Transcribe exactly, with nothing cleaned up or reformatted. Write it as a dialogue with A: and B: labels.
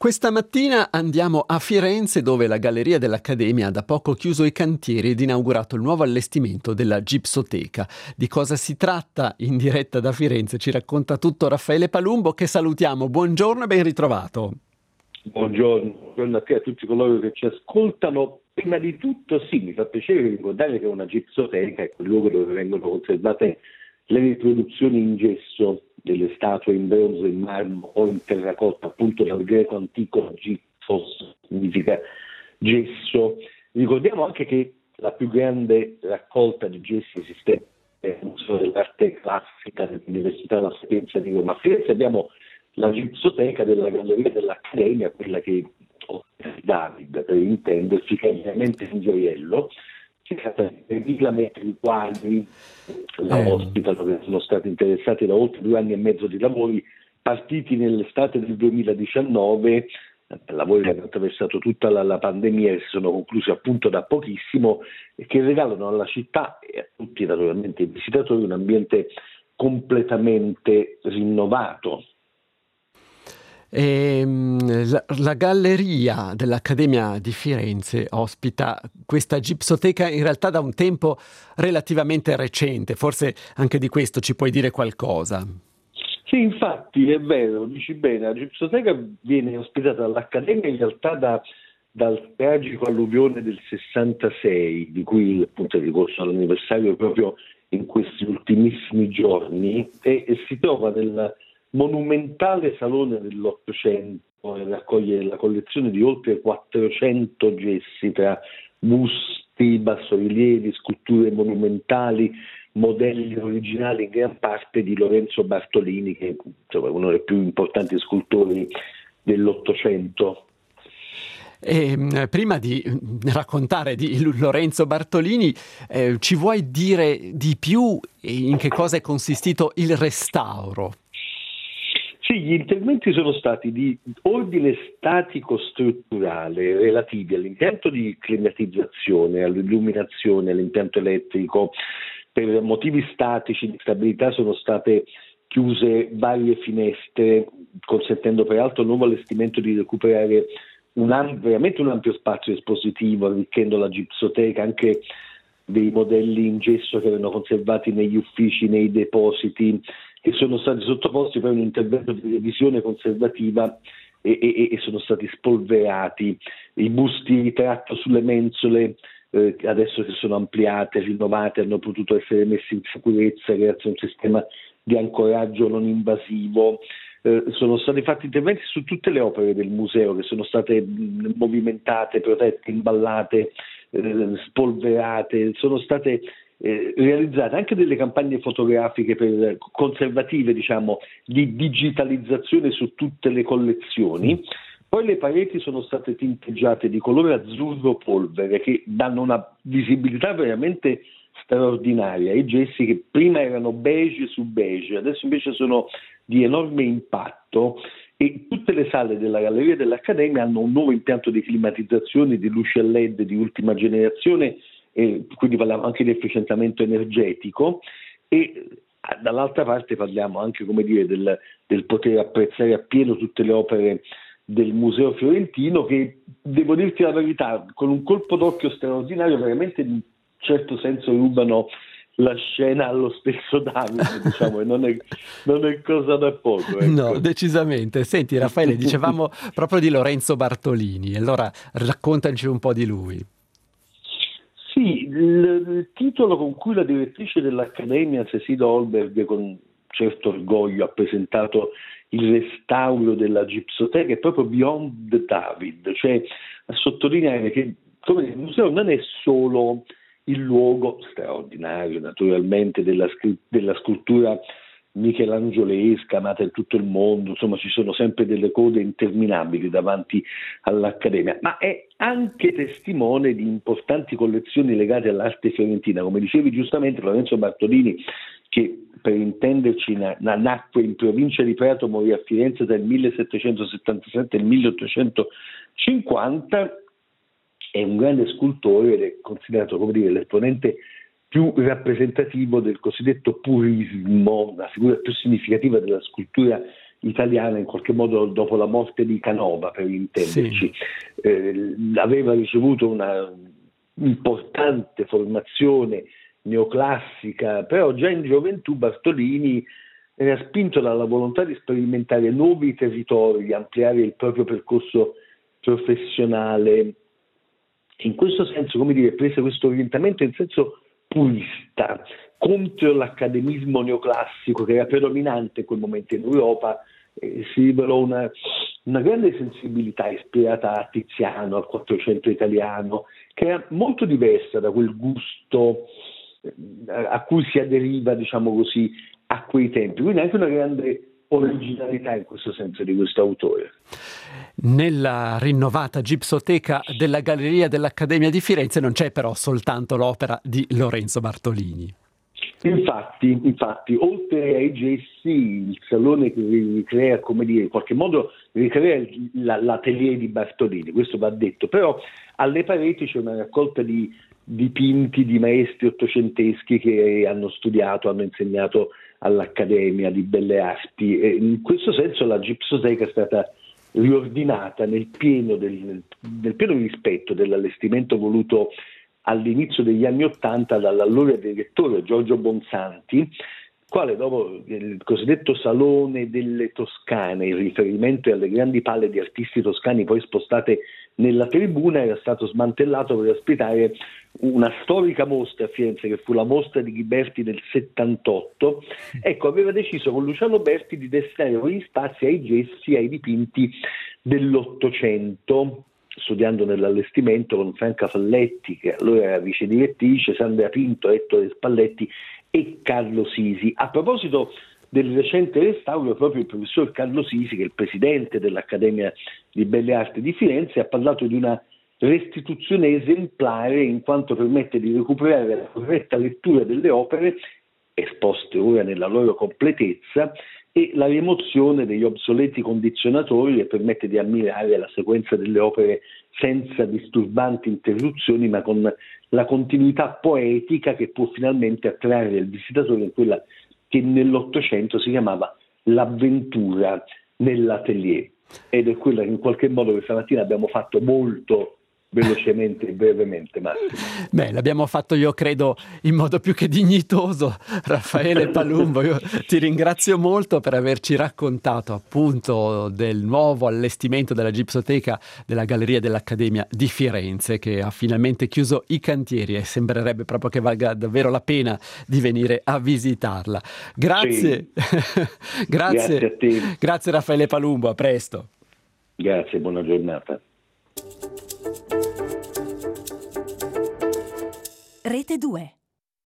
A: Questa mattina andiamo a Firenze, dove la Galleria dell'Accademia ha da poco chiuso i cantieri ed inaugurato il nuovo allestimento della Gipsoteca. Di cosa si tratta? In diretta da Firenze ci racconta tutto Raffaele Palumbo, che salutiamo. Buongiorno e ben ritrovato.
B: Buongiorno, buongiorno a te e a tutti coloro che ci ascoltano. Prima di tutto sì, mi fa piacere ricordare che una gipsoteca è quel luogo dove vengono conservate le riproduzioni in gesso delle statue in bronzo, in marmo o in terracotta, appunto dal greco antico gypsos, significa gesso. Ricordiamo anche che la più grande raccolta di gessi esistente è il Museo dell'Arte Classica dell'Università La Sapienza di Roma. A Firenze abbiamo la gipsoteca della Galleria dell'Accademia, quella che David, per intenderci, che è veramente un gioiello. Si tratta di mille metri di quadri, la
A: Eh.
B: ospitano, che sono stati interessati da oltre due anni e mezzo di lavori, partiti nell'estate del duemiladiciannove, lavori che hanno attraversato tutta la, la pandemia e si sono conclusi appunto da pochissimo, e che regalano alla città e a tutti naturalmente i visitatori un ambiente completamente rinnovato.
A: Ehm, la, la Galleria dell'Accademia di Firenze ospita questa gipsoteca in realtà da un tempo relativamente recente, forse anche di questo ci puoi dire qualcosa?
B: Sì, infatti è vero, dici bene, la gipsoteca viene ospitata dall'Accademia in realtà da, dal tragico alluvione del sessantasei, di cui appunto è ricorso all'anniversario proprio in questi ultimissimi giorni, e, e si trova nel monumentale salone dell'Ottocento, e raccoglie la collezione di oltre quattrocento gessi tra busti, bassorilievi, sculture monumentali, modelli originali in gran parte di Lorenzo Bartolini, che insomma, è uno dei più importanti scultori dell'Ottocento.
A: E, prima di raccontare di Lorenzo Bartolini, eh, ci vuoi dire di più in che cosa è consistito il restauro?
B: Sì, gli interventi sono stati di ordine statico-strutturale relativi all'impianto di climatizzazione, all'illuminazione, all'impianto elettrico. Per motivi statici di stabilità sono state chiuse varie finestre, consentendo peraltro al nuovo allestimento di recuperare un ampio, veramente un ampio spazio espositivo, arricchendo la gipsoteca anche dei modelli in gesso che erano conservati negli uffici, nei depositi, che sono stati sottoposti poi a un intervento di revisione conservativa e, e, e sono stati spolverati. I busti ritratto sulle mensole, eh, adesso che sono ampliate, rinnovate, hanno potuto essere messi in sicurezza grazie a un sistema di ancoraggio non invasivo. Eh, sono stati fatti interventi su tutte le opere del museo, che sono state mh, movimentate, protette, imballate, eh, spolverate, sono state Eh, realizzate anche delle campagne fotografiche per, conservative, diciamo, di digitalizzazione su tutte le collezioni. Poi le pareti sono state tinteggiate di colore azzurro polvere, che danno una visibilità veramente straordinaria. I gessi che prima erano beige su beige, adesso invece sono di enorme impatto, e tutte le sale della Galleria dell'Accademia hanno un nuovo impianto di climatizzazione, di luci a L E D di ultima generazione, e quindi parliamo anche di efficientamento energetico, e dall'altra parte parliamo anche, come dire, del, del poter apprezzare appieno tutte le opere del Museo Fiorentino, che, devo dirti la verità, con un colpo d'occhio straordinario, veramente in un certo senso rubano la scena allo stesso Davide, diciamo, e non è, non è cosa da poco. Ecco.
A: No, decisamente. Senti Raffaele, dicevamo proprio di Lorenzo Bartolini, allora raccontaci un po' di lui.
B: Sì, il, il titolo con cui la direttrice dell'Accademia, Cecilia Holberg, con certo orgoglio ha presentato il restauro della gipsoteca, è proprio Beyond David, cioè a sottolineare che, come il museo non è solo il luogo straordinario, naturalmente, della, della scultura michelangiolesca amata in tutto il mondo, insomma ci sono sempre delle code interminabili davanti all'Accademia, ma è anche testimone di importanti collezioni legate all'arte fiorentina. Come dicevi giustamente, Lorenzo Bartolini, che per intenderci na- na- nacque in provincia di Prato, morì a Firenze tra il millesettecentosettantasette e il milleottocentocinquanta, è un grande scultore ed è considerato, come dire, l'esponente più rappresentativo del cosiddetto purismo, la figura più significativa della scultura italiana, in qualche modo dopo la morte di Canova, per intenderci. Sì. Eh, aveva ricevuto una importante formazione neoclassica, però già in gioventù Bartolini era spinto dalla volontà di sperimentare nuovi territori, di ampliare il proprio percorso professionale. In questo senso, come dire, prese questo orientamento in senso purista, contro l'accademismo neoclassico che era predominante in quel momento in Europa. Eh, si rivelò una, una grande sensibilità ispirata a Tiziano, al Quattrocento italiano, che era molto diversa da quel gusto eh, a cui si aderiva, diciamo così, a quei tempi. Quindi anche una grande originalità in questo senso di questo autore.
A: Nella rinnovata Gipsoteca della Galleria dell'Accademia di Firenze non c'è però soltanto l'opera di Lorenzo Bartolini.
B: Infatti, infatti, oltre ai gessi, il salone che ricrea, come dire, in qualche modo ricrea l'atelier di Bartolini, questo va detto, però alle pareti c'è una raccolta di dipinti di maestri ottocenteschi che hanno studiato, hanno insegnato all'Accademia di Belle Arti, e in questo senso la Gipsoteca è stata riordinata nel pieno del, nel pieno rispetto dell'allestimento voluto all'inizio degli anni Ottanta dall'allora direttore Giorgio Bonsanti, quale dopo il cosiddetto Salone delle Toscane, in riferimento alle grandi palle di artisti toscani poi spostate nella tribuna, era stato smantellato per ospitare una storica mostra a Firenze, che fu la mostra di Ghiberti del settantotto. Ecco, aveva deciso con Luciano Berti di destinare quegli spazi ai gessi, ai dipinti dell'Ottocento, studiando nell'allestimento con Franca Falletti, che allora era vice direttrice, Sandra Pinto, Ettore Spalletti e Carlo Sisi. A proposito del recente restauro, proprio il professor Carlo Sisi, che è il presidente dell'Accademia di Belle Arti di Firenze, ha parlato di una restituzione esemplare in quanto permette di recuperare la corretta lettura delle opere esposte ora nella loro completezza e la rimozione degli obsoleti condizionatori, e permette di ammirare la sequenza delle opere senza disturbanti interruzioni, ma con la continuità poetica che può finalmente attrarre il visitatore in quella che nell'Ottocento si chiamava l'avventura nell'atelier, ed è quella che in qualche modo questa mattina abbiamo fatto molto velocemente e brevemente, Massimo.
A: Beh, l'abbiamo fatto, io credo, in modo più che dignitoso. Raffaele Palumbo, io ti ringrazio molto per averci raccontato appunto del nuovo allestimento della Gipsoteca della Galleria dell'Accademia di Firenze, che ha finalmente chiuso i cantieri e sembrerebbe proprio che valga davvero la pena di venire a visitarla. Grazie.
B: Sì.
A: Grazie.
B: Grazie a te.
A: Grazie Raffaele Palumbo, a presto.
B: Grazie, buona giornata.
C: Rete due.